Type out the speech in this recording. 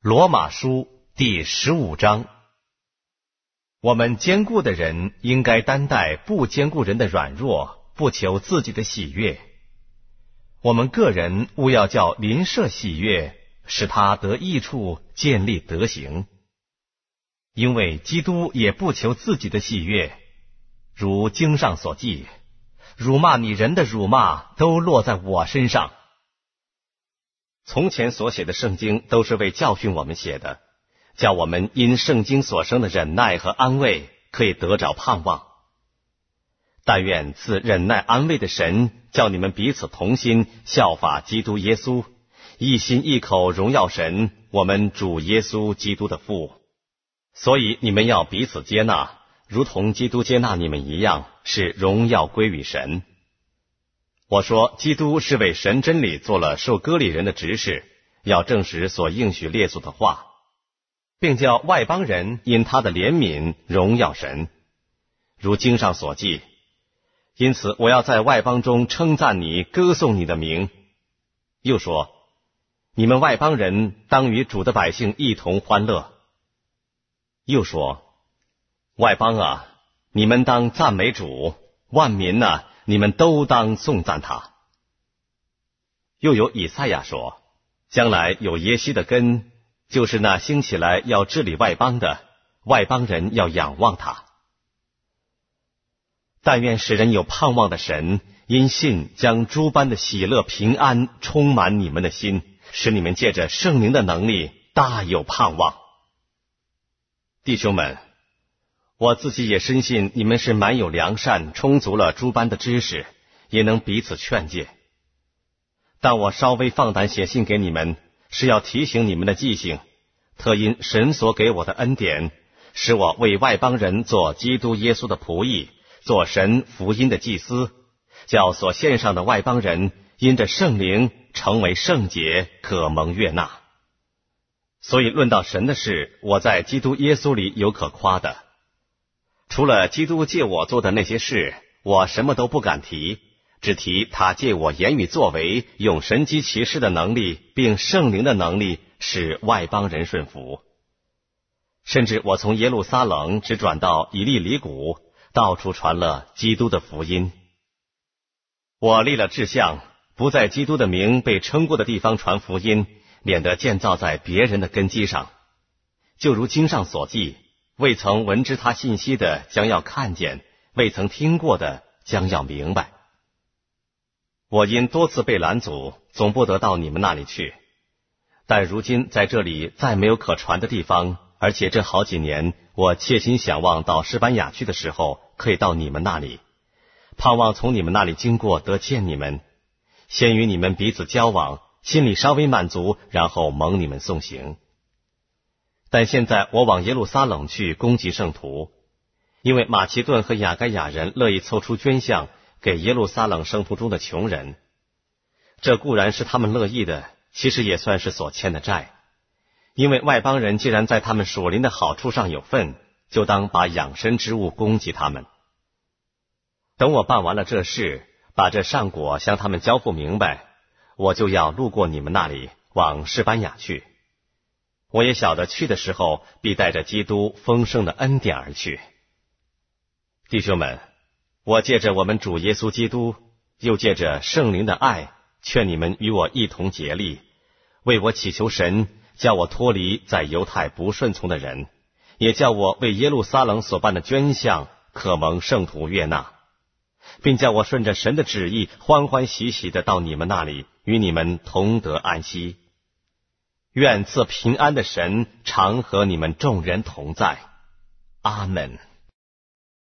罗马书第15章。我们坚固的人应该担待不坚固人的软弱，不求自己的喜悦。我们个人务要叫邻舍喜悦，使他得益处，建立德行。因为基督也不求自己的喜悦，如经上所记，辱骂你人的辱骂都落在我身上。从前所写的圣经都是为教训我们写的，叫我们因圣经所生的忍耐和安慰可以得着盼望。但愿赐忍耐安慰的神，叫你们彼此同心，效法基督耶稣，一心一口荣耀神，我们主耶稣基督的父。所以你们要彼此接纳，如同基督接纳你们一样，使荣耀归于神。我说基督是为神真理做了受割礼人的执事，要证实所应许列祖的话，并叫外邦人因他的怜悯荣耀神。如经上所记，因此我要在外邦中称赞你，歌颂你的名。又说，你们外邦人当与主的百姓一同欢乐。又说，外邦啊，你们当赞美主，万民啊，你们都当颂赞他。又有以赛亚说，将来有耶西的根，就是那兴起来要治理外邦的，外邦人要仰望他。但愿使人有盼望的神，因信将诸般的喜乐平安充满你们的心，使你们借着圣灵的能力大有盼望。弟兄们，我自己也深信你们是满有良善，充足了诸般的知识，也能彼此劝诫。但我稍微放胆写信给你们，是要提醒你们的记性，特因神所给我的恩典，使我为外邦人做基督耶稣的仆役，做神福音的祭司，叫所献上的外邦人因着圣灵成为圣洁，可蒙悦纳。所以论到神的事，我在基督耶稣里有可夸的。除了基督借我做的那些事，我什么都不敢提，只提他借我言语作为，用神机骑士的能力，并圣灵的能力，使外邦人顺服。甚至我从耶路撒冷只转到以利里谷，到处传了基督的福音。我立了志向，不在基督的名被称过的地方传福音，免得建造在别人的根基上。就如经上所记，未曾闻知他信息的将要看见，未曾听过的将要明白。我因多次被拦阻，总不得到你们那里去。但如今在这里再没有可传的地方，而且这好几年，我切心想望到西班牙去的时候，可以到你们那里，盼望从你们那里经过得见你们，先与你们彼此交往，心里稍微满足，然后蒙你们送行。但现在我往耶路撒冷去攻击圣徒，因为马其顿和雅该亚人乐意凑出捐项给耶路撒冷圣徒中的穷人。这固然是他们乐意的，其实也算是所欠的债。因为外邦人既然在他们属灵的好处上有份，就当把养生之物供给他们。等我办完了这事，把这上果向他们交付明白，我就要路过你们那里，往士班牙去。我也晓得去的时候，必带着基督丰盛的恩典而去。弟兄们，我借着我们主耶稣基督，又借着圣灵的爱，劝你们与我一同竭力，为我祈求神，叫我脱离在犹太不顺从的人，也叫我为耶路撒冷所办的捐项可蒙圣徒悦纳，并叫我顺着神的旨意欢欢喜喜的到你们那里，与你们同得安息。愿赐平安的神常和你们众人同在。阿们。